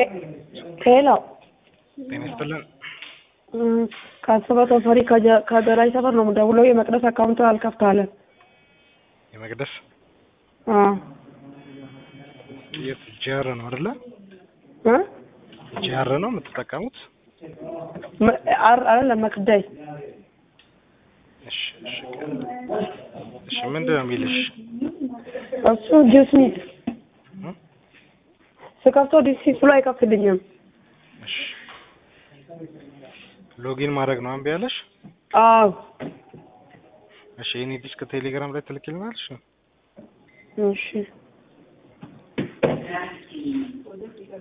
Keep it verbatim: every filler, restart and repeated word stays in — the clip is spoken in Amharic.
ሄሎ ጤና ይስጥልን። ከአስበው ተፈሪ ከገራይ ሰፈር ነው የምደውለው። የመቅደስ አካውንት አልከፍታለን። የመቅደስ አዎ የት ጃር ነው አይደለ? እ ጃር ነው የምትጠቀሙት? አር አይደለም መቅደስ። እሺ እሺ እሺ ምንድን ነው የሚልሽ? እሱ ዲስሚስ ስከፍተው ዲስሚስ ብሎ አይከፍትልኝም። እሺ ሎጊን ማድረግ ነው አንቢ ያለሽ? አዎ እሺ የኔ ዲስክ ቴሌግራም ላይ ትልክልናለሽ? እሺ